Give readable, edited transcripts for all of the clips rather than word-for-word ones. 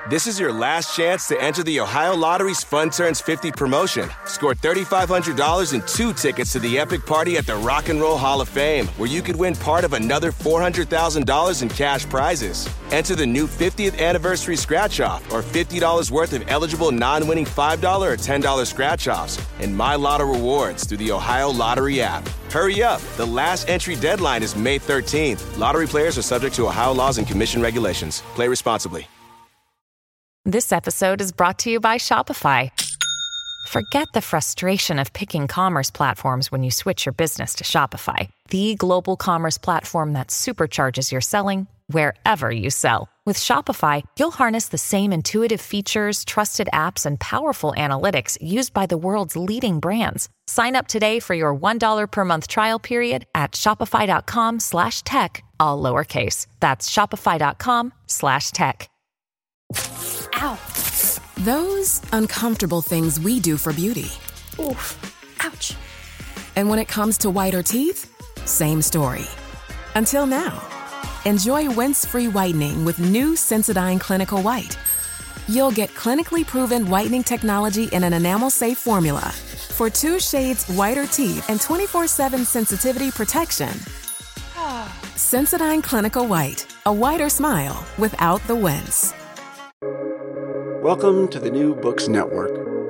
This is your last chance to enter the Ohio Lottery's Fun Turns 50 promotion. Score $3,500 and 2 tickets to the epic party at the Rock and Roll Hall of Fame, where you could win part of another $400,000 in cash prizes. Enter the new 50th anniversary scratch-off or $50 worth of eligible non-winning $5 or $10 scratch-offs and My Lotto rewards through the Ohio Lottery app. Hurry up. The last entry deadline is May 13th. Lottery players are subject to Ohio laws and commission regulations. Play responsibly. This episode is brought to you by Shopify. Forget the frustration of picking commerce platforms when you switch your business to Shopify, the global commerce platform that supercharges your selling wherever you sell. With Shopify, you'll harness the same intuitive features, trusted apps, and powerful analytics used by the world's leading brands. Sign up today for your $1 per month trial period at shopify.com/tech, all lowercase. That's shopify.com/tech. Ow. Those uncomfortable things we do for beauty. Oof. Ouch. And when it comes to whiter teeth, same story. Until now. Enjoy rinse-free whitening with new Sensodyne Clinical White. You'll get clinically proven whitening technology in an enamel-safe formula for 2 shades whiter teeth and 24/7 sensitivity protection. Sensodyne Clinical White, a whiter smile without the wince. Welcome to the New Books Network.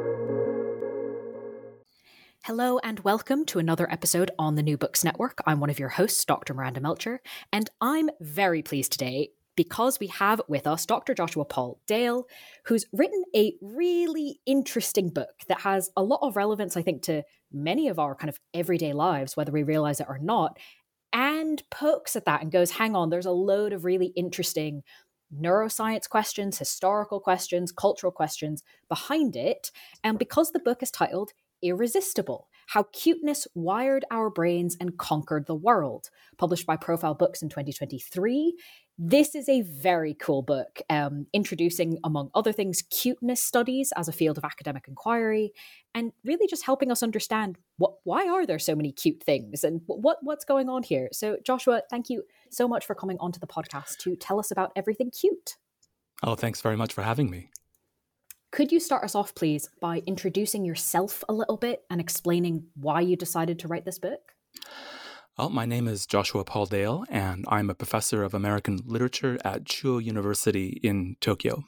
Hello and welcome to another episode on the New Books Network. I'm one of your hosts, Dr. Miranda Melcher, and I'm very pleased today because we have with us Dr. Joshua Paul Dale, who's written a really interesting book that has a lot of relevance, I think, to many of our kind of everyday lives, whether we realize it or not, and pokes at that and goes, hang on, there's a load of really interesting neuroscience questions, historical questions, cultural questions behind it. And because the book is titled Irresistible, How Cuteness Wired Our Brains and Conquered the World, published by Profile Books in 2023. This is a very cool book, introducing, among other things, cuteness studies as a field of academic inquiry, and really just helping us understand why are there so many cute things and what's going on here. So Joshua, thank you so much for coming onto the podcast to tell us about everything cute. Oh, thanks very much for having me. Could you start us off, please, by introducing yourself a little bit and explaining why you decided to write this book? Well, my name is Joshua Paul Dale, and I'm a professor of American literature at Chuo University in Tokyo.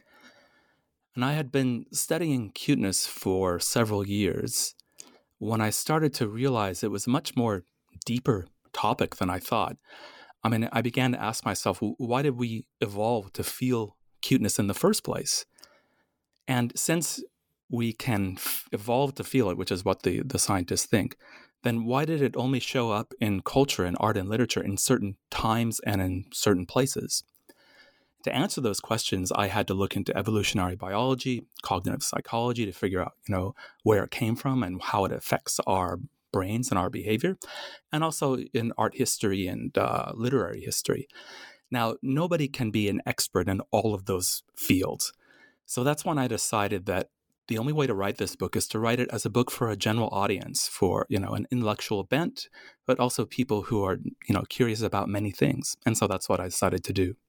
And I had been studying cuteness for several years when I started to realize it was a much more deeper topic than I thought. I mean, I began to ask myself, why did we evolve to feel cuteness in the first place? And since we can evolve to feel it, which is what the scientists think, then why did it only show up in culture and art and literature in certain times and in certain places? To answer those questions, I had to look into evolutionary biology, cognitive psychology to figure out, where it came from and how it affects our brains and our behavior, and also in art history and literary history. Now, nobody can be an expert in all of those fields. So that's when I decided that the only way to write this book is to write it as a book for a general audience, for, an intellectual bent, but also people who are, curious about many things. And so that's what I decided to do.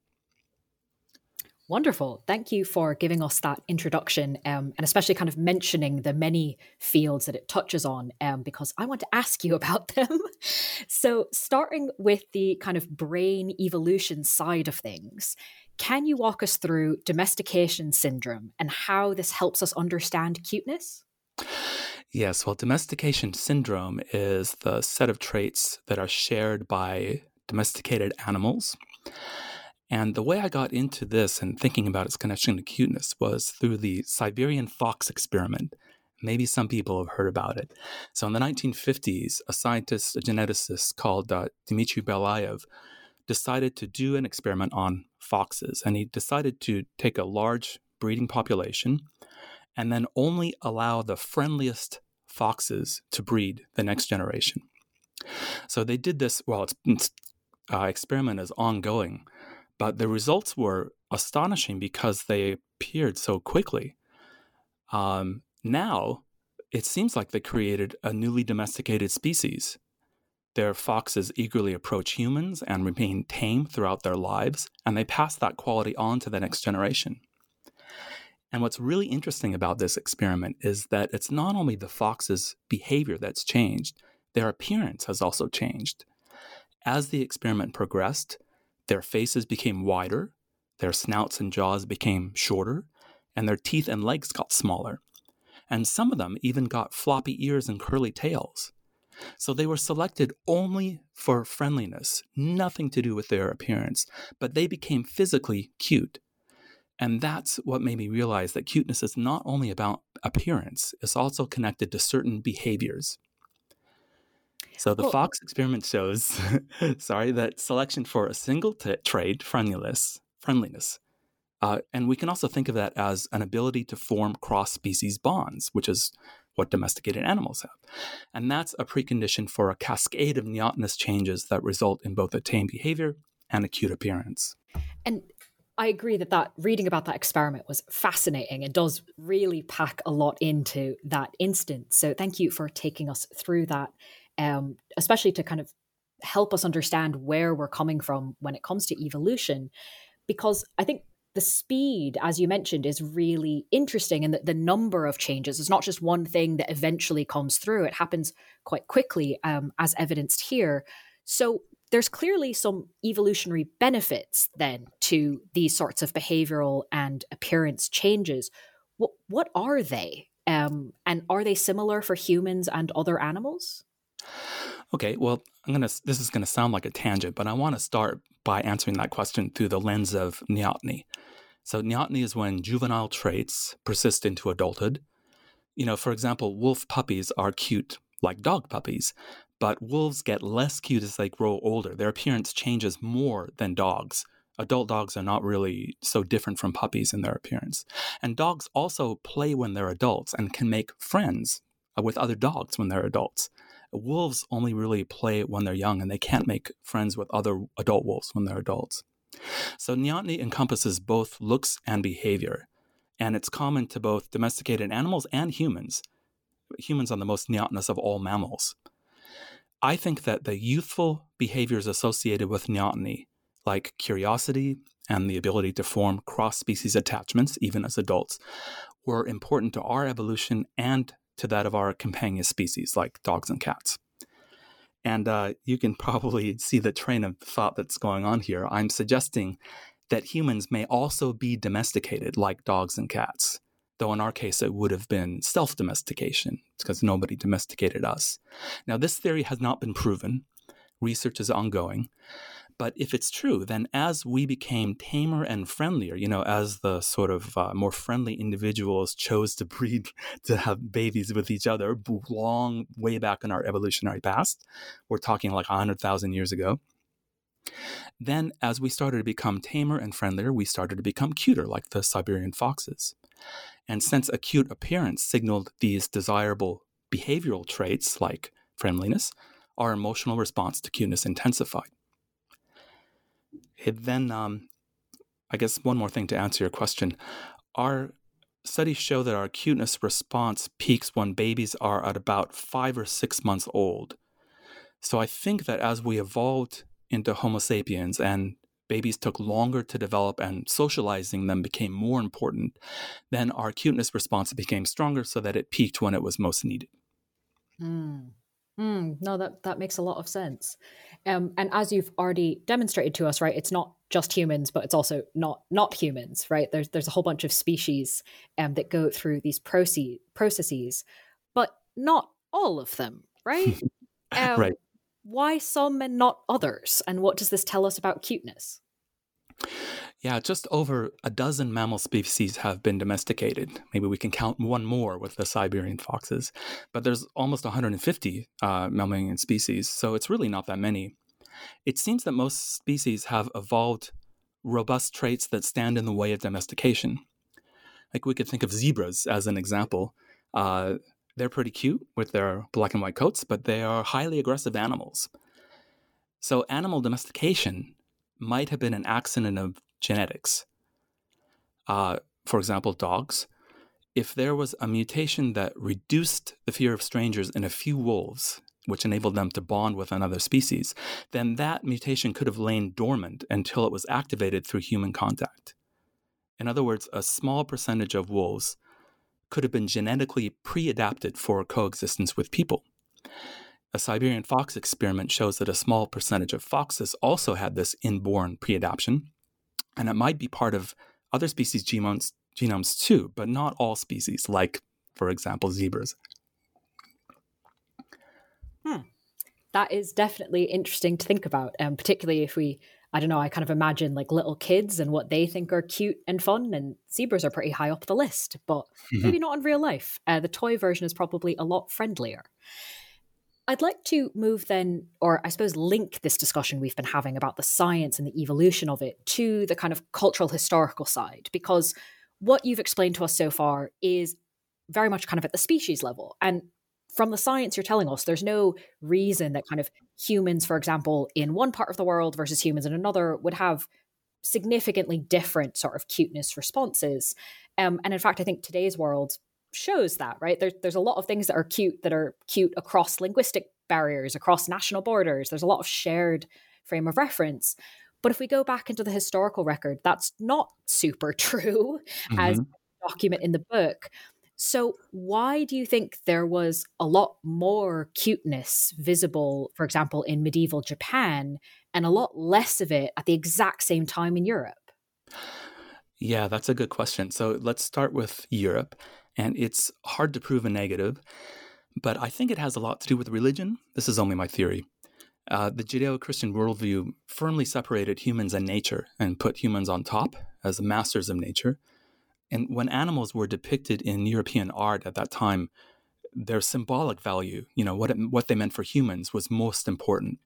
Wonderful. Thank you for giving us that introduction, and especially kind of mentioning the many fields that it touches on, because I want to ask you about them. So starting with the kind of brain evolution side of things, can you walk us through domestication syndrome and how this helps us understand cuteness? Yes, well, domestication syndrome is the set of traits that are shared by domesticated animals. And the way I got into this and thinking about its connection to cuteness was through the Siberian fox experiment. Maybe some people have heard about it. So in the 1950s, a geneticist called Dmitry Belyaev decided to do an experiment on foxes. And he decided to take a large breeding population and then only allow the friendliest foxes to breed the next generation. So they did this while its experiment is ongoing. But the results were astonishing because they appeared so quickly. Now, it seems like they created a newly domesticated species. Their foxes eagerly approach humans and remain tame throughout their lives, and they pass that quality on to the next generation. And what's really interesting about this experiment is that it's not only the fox's behavior that's changed, their appearance has also changed. As the experiment progressed, their faces became wider, their snouts and jaws became shorter, and their teeth and legs got smaller. And some of them even got floppy ears and curly tails. So they were selected only for friendliness, nothing to do with their appearance, but they became physically cute. And that's what made me realize that cuteness is not only about appearance, it's also connected to certain behaviors. So the fox experiment shows, that selection for a single trait, friendliness, and we can also think of that as an ability to form cross-species bonds, which is what domesticated animals have. And that's a precondition for a cascade of neotenous changes that result in both a tame behavior and a cute appearance. And I agree that reading about that experiment was fascinating and does really pack a lot into that instance. So thank you for taking us through that, especially to kind of help us understand where we're coming from when it comes to evolution, because I think the speed, as you mentioned, is really interesting, and the number of changes is not just one thing that eventually comes through. It happens quite quickly, as evidenced here. So there's clearly some evolutionary benefits then to these sorts of behavioral and appearance changes. What are they? And are they similar for humans and other animals? Okay, well, this is going to sound like a tangent, but I want to start by answering that question through the lens of neoteny. So neoteny is when juvenile traits persist into adulthood. For example, wolf puppies are cute like dog puppies, but wolves get less cute as they grow older. Their appearance changes more than dogs. Adult dogs are not really so different from puppies in their appearance. And dogs also play when they're adults and can make friends with other dogs when they're adults. Wolves only really play when they're young, and they can't make friends with other adult wolves when they're adults. So neoteny encompasses both looks and behavior, and it's common to both domesticated animals and humans. Humans are the most neotenous of all mammals. I think that the youthful behaviors associated with neoteny, like curiosity and the ability to form cross-species attachments, even as adults, were important to our evolution and to that of our companion species, like dogs and cats. And you can probably see the train of thought that's going on here. I'm suggesting that humans may also be domesticated like dogs and cats, though in our case it would have been self-domestication because nobody domesticated us. Now, this theory has not been proven. Research is ongoing. But if it's true, then as we became tamer and friendlier, as the sort of more friendly individuals chose to breed, to have babies with each other long way back in our evolutionary past, we're talking like 100,000 years ago, then as we started to become tamer and friendlier, we started to become cuter, like the Siberian foxes. And since a cute appearance signaled these desirable behavioral traits like friendliness, our emotional response to cuteness intensified. Then, I guess one more thing to answer your question. Our studies show that our cuteness response peaks when babies are at about 5 or 6 months old. So I think that as we evolved into Homo sapiens and babies took longer to develop and socializing them became more important, then our cuteness response became stronger so that it peaked when it was most needed. No, that makes a lot of sense. And as you've already demonstrated to us, right, it's not just humans, but it's also not humans, right? There's a whole bunch of species that go through these processes, but not all of them, right? Right. Why some and not others? And what does this tell us about cuteness? Yeah, just over a dozen mammal species have been domesticated. Maybe we can count one more with the Siberian foxes. But there's almost 150 mammalian species, so it's really not that many. It seems that most species have evolved robust traits that stand in the way of domestication. Like we could think of zebras as an example. They're pretty cute with their black and white coats, but they are highly aggressive animals. So animal domestication might have been an accident of genetics. For example, dogs. If there was a mutation that reduced the fear of strangers in a few wolves, which enabled them to bond with another species, then that mutation could have lain dormant until it was activated through human contact. In other words, a small percentage of wolves could have been genetically pre-adapted for coexistence with people. A Siberian fox experiment shows that a small percentage of foxes also had this inborn pre-adaptation, and it might be part of other species' genomes too, but not all species, like, for example, zebras. That is definitely interesting to think about, particularly if I kind of imagine like little kids and what they think are cute and fun, and zebras are pretty high up the list, but maybe not in real life. The toy version is probably a lot friendlier. I'd like to move then, or I suppose link this discussion we've been having about the science and the evolution of it to the kind of cultural historical side, because what you've explained to us so far is very much kind of at the species level. And from the science you're telling us, there's no reason that kind of humans, for example, in one part of the world versus humans in another would have significantly different sort of cuteness responses. And in fact, I think today's world shows that, right? There's a lot of things that are cute across linguistic barriers, across national borders. There's a lot of shared frame of reference. But if we go back into the historical record, that's not super true, as document in the book. So why do you think there was a lot more cuteness visible, for example, in medieval Japan, and a lot less of it at the exact same time in Europe? Yeah, that's a good question. So let's start with Europe. And it's hard to prove a negative, but I think it has a lot to do with religion. This is only my theory. The Judeo-Christian worldview firmly separated humans and nature and put humans on top as the masters of nature. And when animals were depicted in European art at that time, their symbolic value, what they meant for humans, was most important.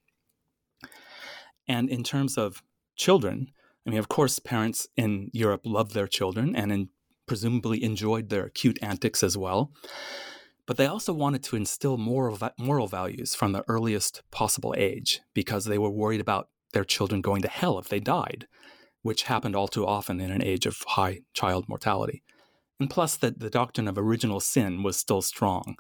And in terms of children, I mean, of course, parents in Europe loved their children and presumably enjoyed their cute antics as well. But they also wanted to instill moral values from the earliest possible age, because they were worried about their children going to hell if they died, which happened all too often in an age of high child mortality. And plus, the doctrine of original sin was still strong.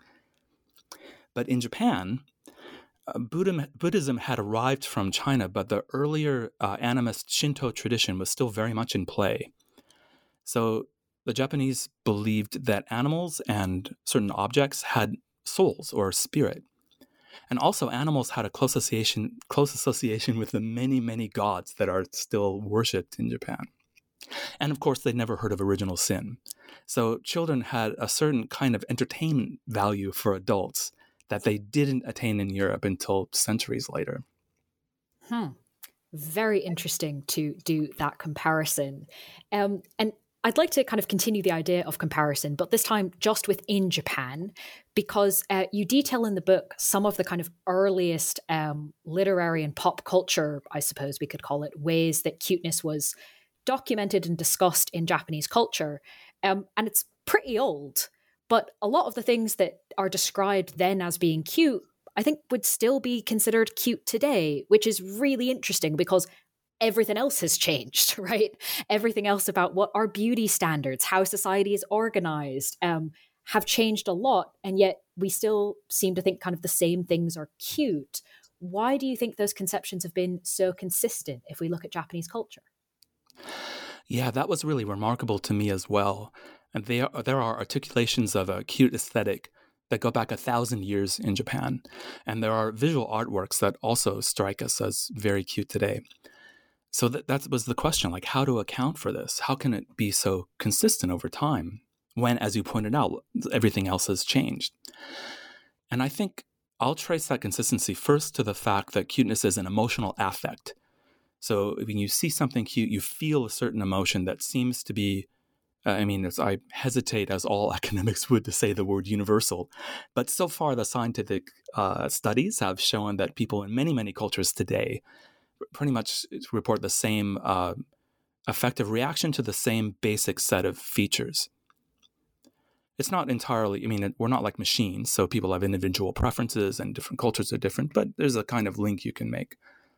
But in Japan, Buddhism had arrived from China, but the earlier animist Shinto tradition was still very much in play. So the Japanese believed that animals and certain objects had souls or spirit. And also animals had a close association with the many, many gods that are still worshipped in Japan. And of course, they'd never heard of original sin. So children had a certain kind of entertainment value for adults that they didn't attain in Europe until centuries later. Very interesting to do that comparison. And I'd like to kind of continue the idea of comparison, but this time just within Japan, because you detail in the book some of the kind of earliest literary and pop culture, I suppose we could call it, ways that cuteness was documented and discussed in Japanese culture. And it's pretty old, but a lot of the things that are described then as being cute, I think would still be considered cute today, which is really interesting because everything else has changed, right? Everything else about what our beauty standards, how society is organized, have changed a lot. And yet we still seem to think kind of the same things are cute. Why do you think those conceptions have been so consistent if we look at Japanese culture? Yeah, that was really remarkable to me as well. And there are articulations of a cute aesthetic that go back 1,000 years in Japan. And there are visual artworks that also strike us as very cute today. So that was the question, like how to account for this? How can it be so consistent over time when, as you pointed out, everything else has changed? And I think I'll trace that consistency first to the fact that cuteness is an emotional affect. So when you see something cute, you feel a certain emotion that seems to be, I hesitate, as all academics would, to say the word universal. But so far, the scientific studies have shown that people in many, many cultures today pretty much report the same affective reaction to the same basic set of features. It's not entirely, we're not like machines, so people have individual preferences and different cultures are different, but there's a kind of link you can make.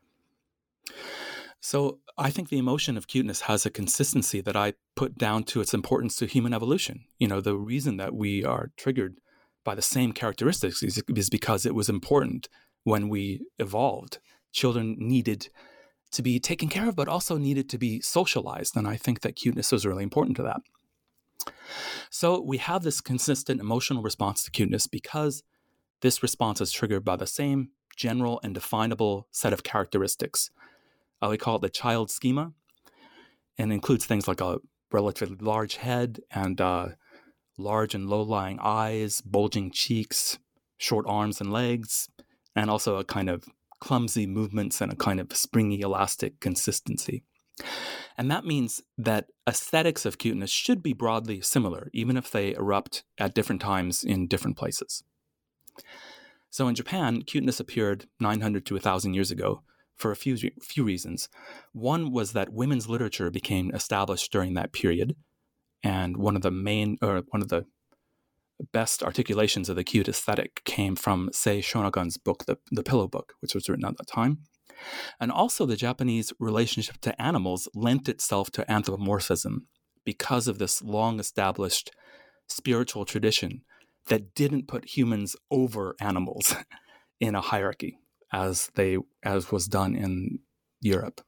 So I think the emotion of cuteness has a consistency that I put down to its importance to human evolution. The reason that we are triggered by the same characteristics is because it was important when we evolved. Children needed to be taken care of, but also needed to be socialized. And I think that cuteness was really important to that. So we have this consistent emotional response to cuteness because this response is triggered by the same general and definable set of characteristics. We call it the child schema, and includes things like a relatively large head and large and low-lying eyes, bulging cheeks, short arms and legs, and also a kind of clumsy movements and a kind of springy, elastic consistency. And that means that aesthetics of cuteness should be broadly similar, even if they erupt at different times in different places. So in Japan, cuteness appeared 900 to 1,000 years ago for a few reasons. One was that women's literature became established during that period, and one of the best articulations of the cute aesthetic came from Sei Shonagon's book, The Pillow Book, which was written at that time. And also the Japanese relationship to animals lent itself to anthropomorphism because of this long-established spiritual tradition that didn't put humans over animals in a hierarchy as was done in Europe.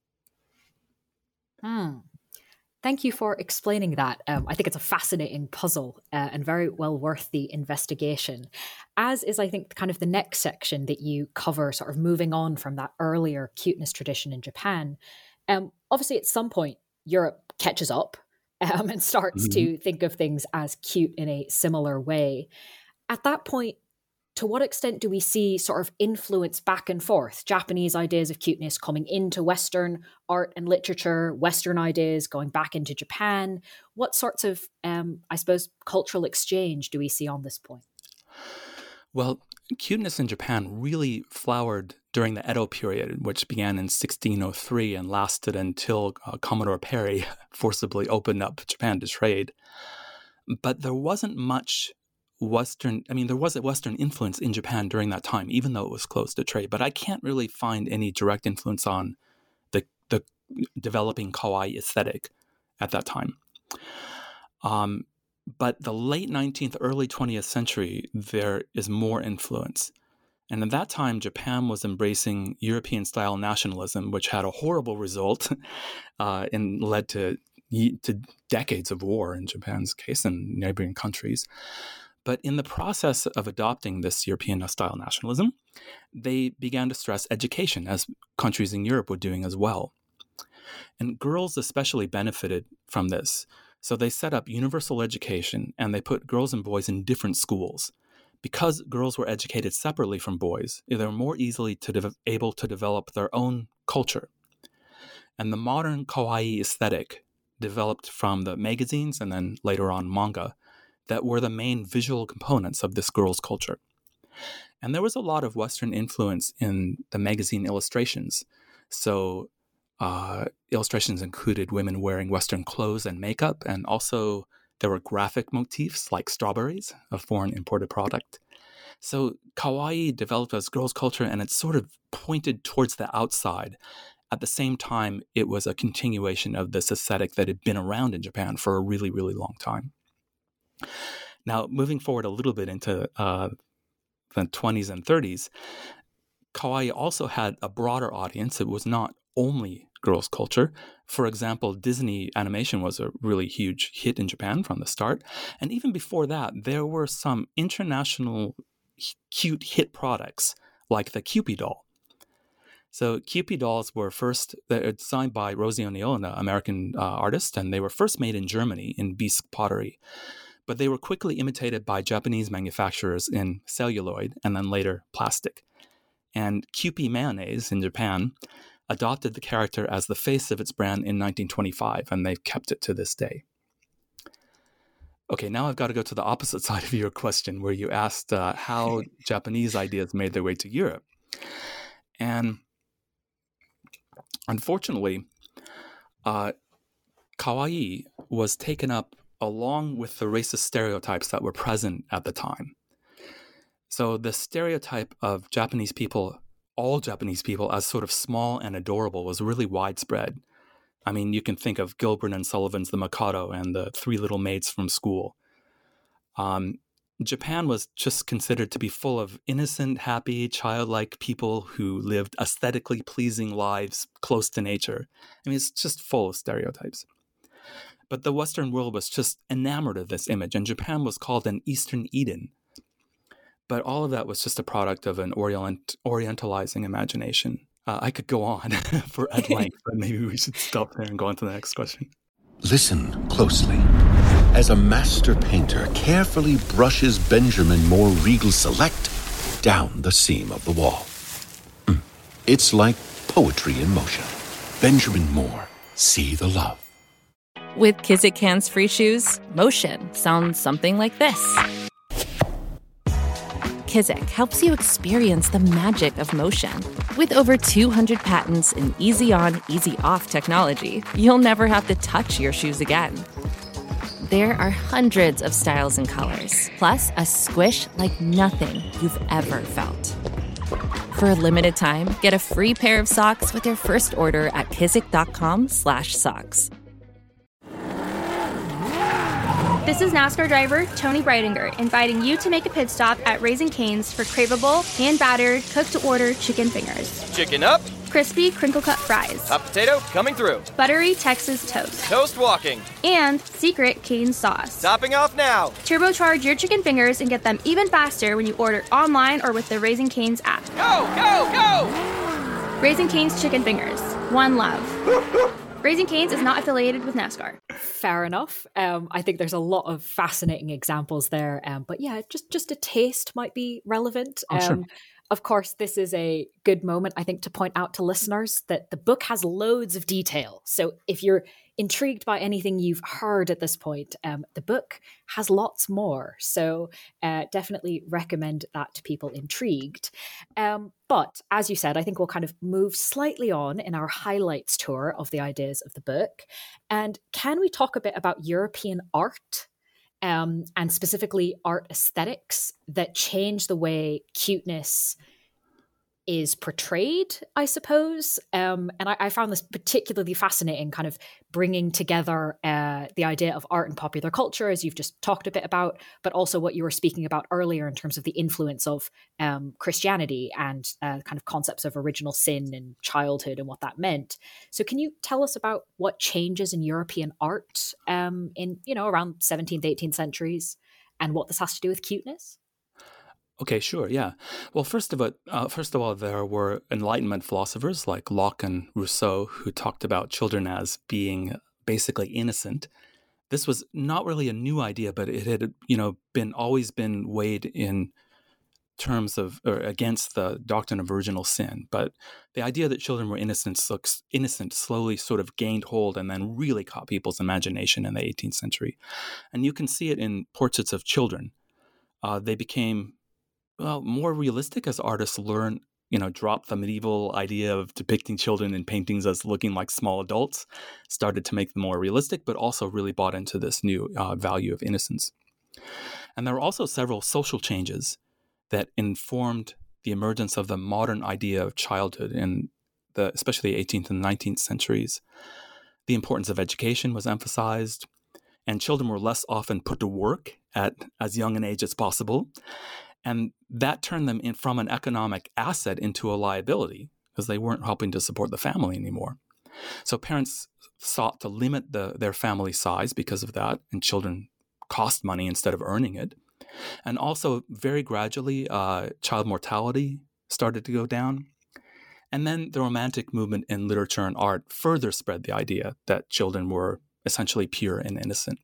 Thank you for explaining that. I think it's a fascinating puzzle and very well worth the investigation, as is, I think, kind of the next section that you cover, sort of moving on from that earlier cuteness tradition in Japan. Obviously, at some point, Europe catches up and starts to think of things as cute in a similar way. At that point, to what extent do we see sort of influence back and forth, Japanese ideas of cuteness coming into Western art and literature, Western ideas going back into Japan? What sorts of, I suppose, cultural exchange do we see on this point? Well, cuteness in Japan really flowered during the Edo period, which began in 1603 and lasted until Commodore Perry forcibly opened up Japan to trade. But there wasn't much there was a Western influence in Japan during that time, even though it was closed to trade. But I can't really find any direct influence on the developing kawaii aesthetic at that time. But the late 19th, early 20th century, there is more influence. And at that time, Japan was embracing European-style nationalism, which had a horrible result and led to decades of war in Japan's case and neighboring countries. But in the process of adopting this European-style nationalism, they began to stress education, as countries in Europe were doing as well. And girls especially benefited from this. So they set up universal education, and they put girls and boys in different schools. Because girls were educated separately from boys, they were more easily able to develop their own culture. And the modern kawaii aesthetic developed from the magazines and then later on manga that were the main visual components of this girls' culture. And there was a lot of Western influence in the magazine illustrations. So illustrations included women wearing Western clothes and makeup, and also there were graphic motifs like strawberries, a foreign imported product. So kawaii developed as girls' culture, and it sort of pointed towards the outside. At the same time, it was a continuation of this aesthetic that had been around in Japan for a really, really long time. Now, moving forward a little bit into the 20s and 30s, kawaii also had a broader audience. It was not only girls' culture. For example, Disney animation was a really huge hit in Japan from the start. And even before that, there were some international cute hit products like the Kewpie doll. So Kewpie dolls were first designed by Rosie O'Neill, an American artist, and they were first made in Germany in Bisque pottery. But they were quickly imitated by Japanese manufacturers in celluloid and then later plastic. And Kewpie mayonnaise in Japan adopted the character as the face of its brand in 1925, and they've kept it to this day. Okay, now I've got to go to the opposite side of your question, where you asked how Japanese ideas made their way to Europe. And unfortunately, kawaii was taken up along with the racist stereotypes that were present at the time. So the stereotype of Japanese people, all Japanese people, as sort of small and adorable was really widespread. I mean, you can think of Gilbert and Sullivan's The Mikado and the Three Little Maids from School. Japan was just considered to be full of innocent, happy, childlike people who lived aesthetically pleasing lives close to nature. I mean, it's just full of stereotypes. But the Western world was just enamored of this image, and Japan was called an Eastern Eden. But all of that was just a product of an orientalizing imagination. I could go on at length, but maybe we should stop there and go on to the next question. Listen closely. As a master painter carefully brushes Benjamin Moore Regal Select down the seam of the wall. It's like poetry in motion. Benjamin Moore, see the love. With Kizik hands-free shoes, motion sounds something like this. Kizik helps you experience the magic of motion. With over 200 patents and easy-on, easy-off technology, you'll never have to touch your shoes again. There are hundreds of styles and colors, plus a squish like nothing you've ever felt. For a limited time, get a free pair of socks with your first order at kizik.com/socks. This is NASCAR driver Tony Breidinger inviting you to make a pit stop at Raising Cane's for craveable, hand-battered, cooked-to-order chicken fingers. Chicken up. Crispy, crinkle-cut fries. Hot potato coming through. Buttery Texas toast. Toast walking. And secret cane sauce. Topping off now. Turbocharge your chicken fingers and get them even faster when you order online or with the Raising Cane's app. Go, go, go! Raising Cane's Chicken Fingers. One love. Raising Cane's is not affiliated with NASCAR. Fair enough. I think there's a lot of fascinating examples there. But yeah, just a taste might be relevant. Sure. Of course, this is a good moment, I think, to point out to listeners that the book has loads of detail. So if you're intrigued by anything you've heard at this point, the book has lots more. So definitely recommend that to people intrigued. But as you said, I think we'll kind of move slightly on in our highlights tour of the ideas of the book. And can we talk a bit about European art? And specifically art aesthetics that change the way cuteness is portrayed, I suppose. And I found this particularly fascinating, kind of bringing together the idea of art and popular culture, as you've just talked a bit about, but also what you were speaking about earlier in terms of the influence of Christianity and kind of concepts of original sin and childhood and what that meant. So can you tell us about what changes in European art in, around 17th, 18th centuries and what this has to do with cuteness? Okay, sure, yeah. Well, first of all, there were Enlightenment philosophers like Locke and Rousseau who talked about children as being basically innocent. This was not really a new idea, but it had, always been weighed in terms of or against the doctrine of original sin. But the idea that children were innocent slowly sort of gained hold and then really caught people's imagination in the 18th century. And you can see it in portraits of children. They became more realistic as artists learn, drop the medieval idea of depicting children in paintings as looking like small adults, started to make them more realistic, but also really bought into this new value of innocence. And there were also several social changes that informed the emergence of the modern idea of childhood in especially the 18th and 19th centuries. The importance of education was emphasized, and children were less often put to work at as young an age as possible. And that turned them from an economic asset into a liability because they weren't helping to support the family anymore. So parents sought to limit their family size because of that, and children cost money instead of earning it. And also, very gradually, child mortality started to go down. And then the Romantic movement in literature and art further spread the idea that children were essentially pure and innocent.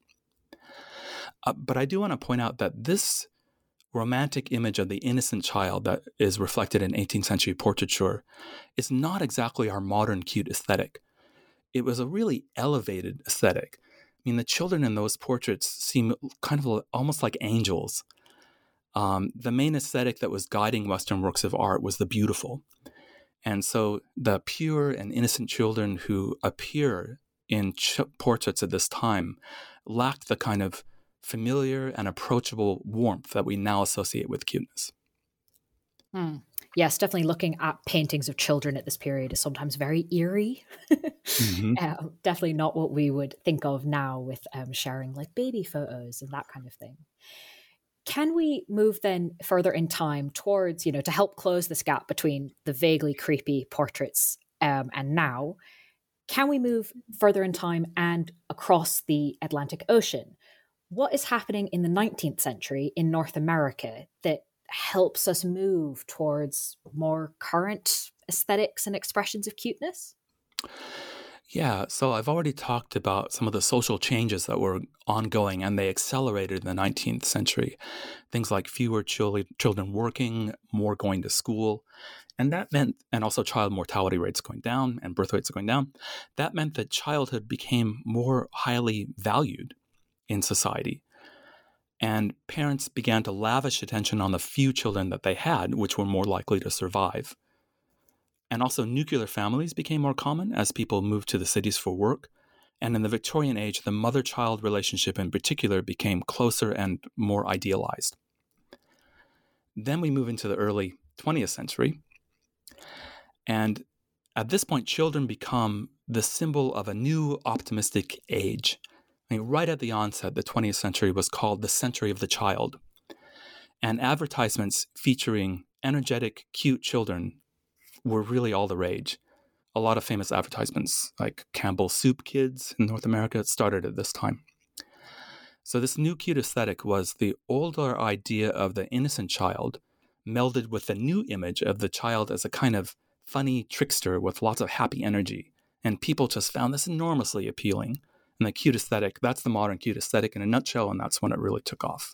But I do want to point out that this Romantic image of the innocent child that is reflected in 18th century portraiture is not exactly our modern cute aesthetic. It was a really elevated aesthetic. I mean, the children in those portraits seem kind of almost like angels. The main aesthetic that was guiding Western works of art was the beautiful. And so the pure and innocent children who appear in portraits at this time lacked the kind of familiar and approachable warmth that we now associate with cuteness. Yes, definitely looking at paintings of children at this period is sometimes very eerie. Mm-hmm. Definitely not what we would think of now with sharing like baby photos and that kind of thing. Can we move then further in time towards, to help close this gap between the vaguely creepy portraits and now? Can we move further in time and across the Atlantic Ocean? What is happening in the 19th century in North America that helps us move towards more current aesthetics and expressions of cuteness? Yeah, so I've already talked about some of the social changes that were ongoing, and they accelerated in the 19th century. Things like fewer children working, more going to school. And that meant, and also child mortality rates going down and birth rates going down, that meant that childhood became more highly valued in society. And parents began to lavish attention on the few children that they had, which were more likely to survive. And also nuclear families became more common as people moved to the cities for work. And in the Victorian age, the mother-child relationship in particular became closer and more idealized. Then we move into the early 20th century. And at this point, children become the symbol of a new optimistic age. I mean, right at the onset, the 20th century was called the century of the child. And advertisements featuring energetic, cute children were really all the rage. A lot of famous advertisements like Campbell's Soup Kids in North America started at this time. So this new cute aesthetic was the older idea of the innocent child melded with the new image of the child as a kind of funny trickster with lots of happy energy. And people just found this enormously appealing. And the cute aesthetic, that's the modern cute aesthetic in a nutshell, and that's when it really took off.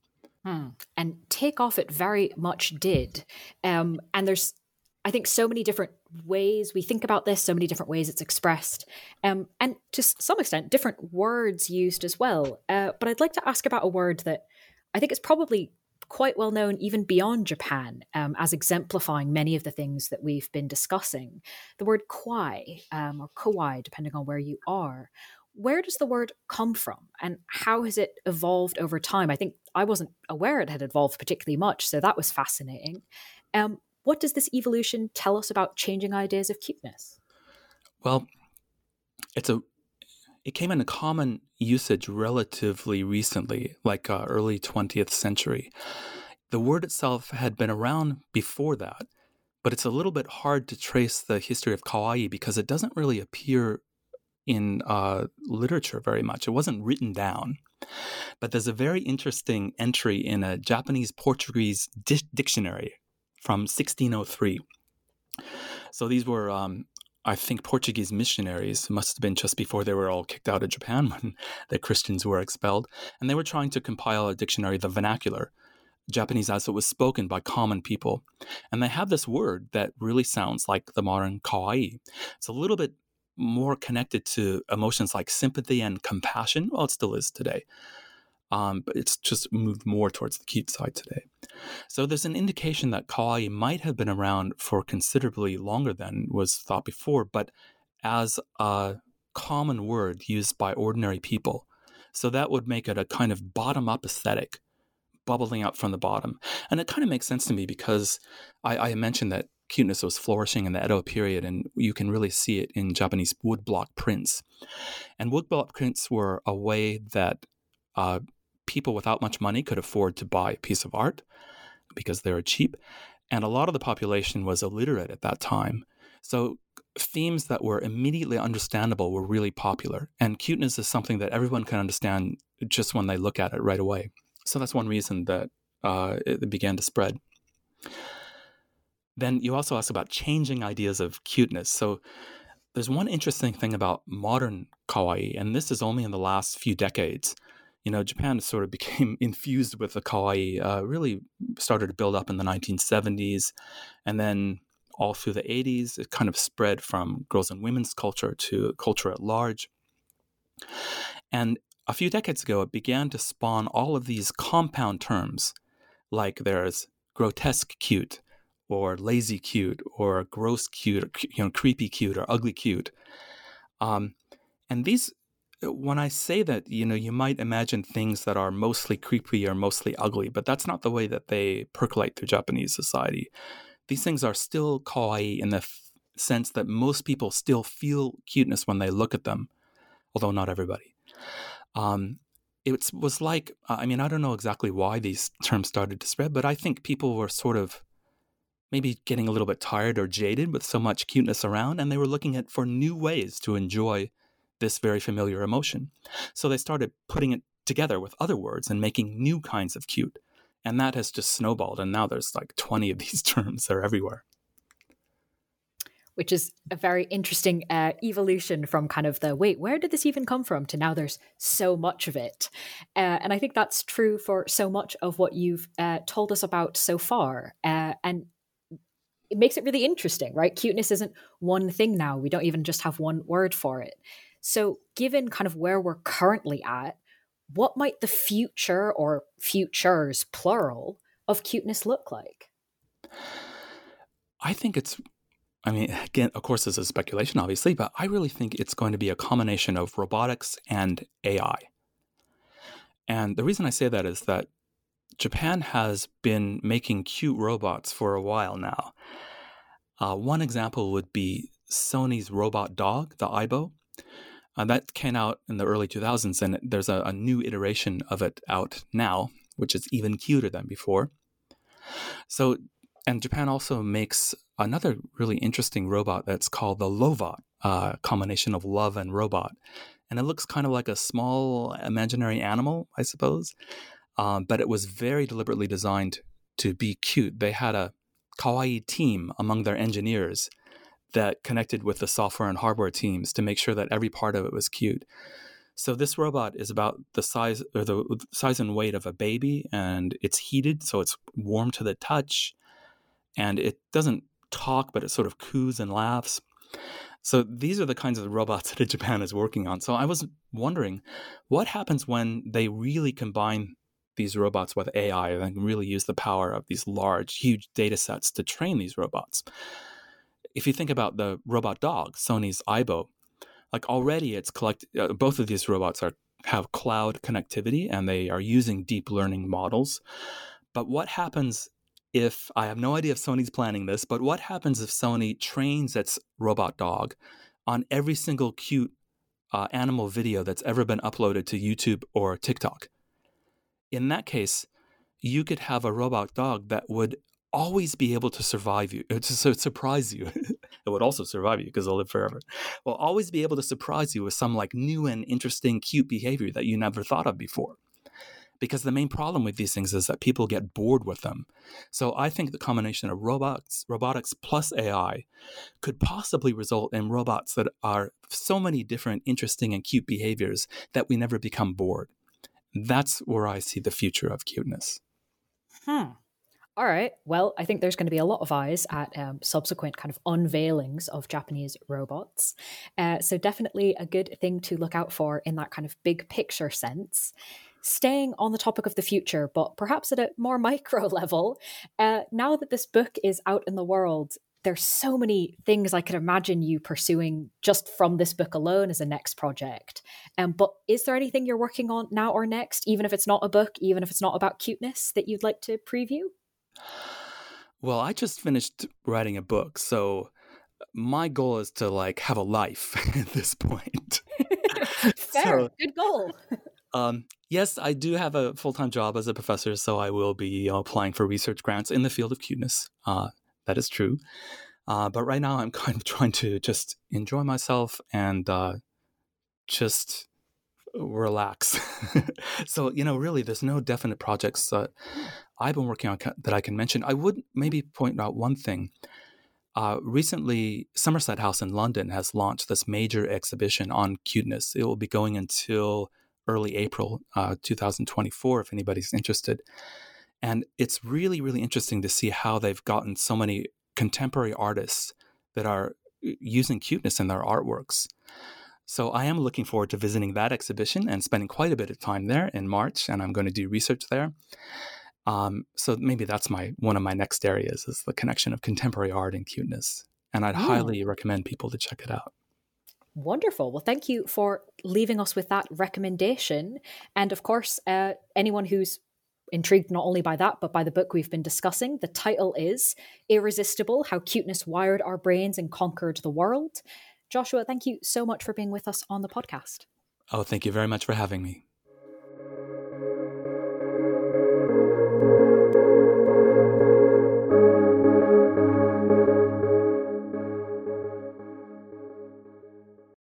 And take off it very much did. And there's, I think, so many different ways we think about this, so many different ways it's expressed, and to some extent, different words used as well. But I'd like to ask about a word that I think is probably quite well known even beyond Japan, as exemplifying many of the things that we've been discussing. The word kawaii, or kawaii, depending on where you are. Where does the word come from, and how has it evolved over time? I think I wasn't aware it had evolved particularly much, so that was fascinating. What does this evolution tell us about changing ideas of cuteness? Well, it came into common usage relatively recently, like early 20th century. The word itself had been around before that, but it's a little bit hard to trace the history of kawaii because it doesn't really appear in literature very much. It wasn't written down. But there's a very interesting entry in a Japanese-Portuguese dictionary from 1603. So these were, I think, Portuguese missionaries. It must have been just before they were all kicked out of Japan when the Christians were expelled. And they were trying to compile a dictionary, the vernacular, Japanese as it was spoken by common people. And they have this word that really sounds like the modern kawaii. It's a little bit more connected to emotions like sympathy and compassion. Well, it still is today. But it's just moved more towards the cute side today. So there's an indication that kawaii might have been around for considerably longer than was thought before, but as a common word used by ordinary people. So that would make it a kind of bottom-up aesthetic, bubbling up from the bottom. And it kind of makes sense to me because I mentioned that cuteness was flourishing in the Edo period, and you can really see it in Japanese woodblock prints. And woodblock prints were a way that people without much money could afford to buy a piece of art because they were cheap. And a lot of the population was illiterate at that time. So themes that were immediately understandable were really popular. And cuteness is something that everyone can understand just when they look at it right away. So that's one reason that it began to spread. Then you also asked about changing ideas of cuteness. So there's one interesting thing about modern kawaii, and this is only in the last few decades. Japan sort of became infused with the kawaii, really started to build up in the 1970s. And then all through the 80s, it kind of spread from girls and women's culture to culture at large. And a few decades ago, it began to spawn all of these compound terms, like there's grotesque cute, or lazy cute, or gross cute, or creepy cute, or ugly cute. And these, when I say that, you might imagine things that are mostly creepy or mostly ugly, but that's not the way that they percolate through Japanese society. These things are still kawaii in the sense that most people still feel cuteness when they look at them, although not everybody. it was like, I mean, I don't know exactly why these terms started to spread, but I think people were sort of maybe getting a little bit tired or jaded with so much cuteness around, and they were looking for new ways to enjoy this very familiar emotion. So they started putting it together with other words and making new kinds of cute. And that has just snowballed, and now there's like 20 of these terms. They're everywhere. Which is a very interesting evolution from kind of the, wait, where did this even come from, to now there's so much of it. And I think that's true for so much of what you've told us about so far. And it makes it really interesting, right? Cuteness isn't one thing now. We don't even just have one word for it. So given kind of where we're currently at, what might the future, or futures, plural, of cuteness look like? I think again, of course, this is speculation, obviously, but I really think it's going to be a combination of robotics and AI. And the reason I say that is that Japan has been making cute robots for a while now. One example would be Sony's robot dog, the Aibo. That came out in the early 2000s, and there's a new iteration of it out now, which is even cuter than before. So, and Japan also makes another really interesting robot that's called the Lobot, combination of love and robot. And it looks kind of like a small imaginary animal, I suppose. But it was very deliberately designed to be cute. They had a kawaii team among their engineers that connected with the software and hardware teams to make sure that every part of it was cute. So this robot is about the size and weight of a baby, and it's heated, so it's warm to the touch, and it doesn't talk, but it sort of coos and laughs. So these are the kinds of robots that Japan is working on. So I was wondering, what happens when they really combine these robots with AI and really use the power of these large, huge data sets to train these robots? If you think about the robot dog, Sony's Aibo, like already it's both of these robots have cloud connectivity and they are using deep learning models. But what happens if, I have no idea if Sony's planning this, but what happens if Sony trains its robot dog on every single cute animal video that's ever been uploaded to YouTube or TikTok? In that case, you could have a robot dog that would always be able to surprise you. It would also survive you because it'll live forever. Will always be able to surprise you with some like new and interesting, cute behavior that you never thought of before. Because the main problem with these things is that people get bored with them. So I think the combination of robotics plus AI could possibly result in robots that are so many different, interesting, and cute behaviors that we never become bored. That's where I see the future of cuteness. All right. Well, I think there's going to be a lot of eyes at subsequent kind of unveilings of Japanese robots. So definitely a good thing to look out for in that kind of big picture sense. Staying on the topic of the future, but perhaps at a more micro level, now that this book is out in the world, there's so many things I could imagine you pursuing just from this book alone as a next project. But is there anything you're working on now or next, even if it's not a book, even if it's not about cuteness, that you'd like to preview? Well, I just finished writing a book, so my goal is to like have a life at this point. Fair, good goal. Yes, I do have a full-time job as a professor, so I will be applying for research grants in the field of cuteness. That is true. But right now I'm kind of trying to just enjoy myself and just relax. So, really, there's no definite projects that I've been working on that I can mention. I would maybe point out one thing. Recently, Somerset House in London has launched this major exhibition on cuteness. It will be going until early April 2024, if anybody's interested. And it's really, really interesting to see how they've gotten so many contemporary artists that are using cuteness in their artworks. So I am looking forward to visiting that exhibition and spending quite a bit of time there in March, and I'm going to do research there. So maybe that's one of my next areas is the connection of contemporary art and cuteness. And I'd highly recommend people to check it out. Wonderful. Well, thank you for leaving us with that recommendation. And of course, anyone who's intrigued not only by that, but by the book we've been discussing, the title is Irresistible: How Cuteness Wired Our Brains and Conquered the World. Joshua, thank you so much for being with us on the podcast. Oh, thank you very much for having me.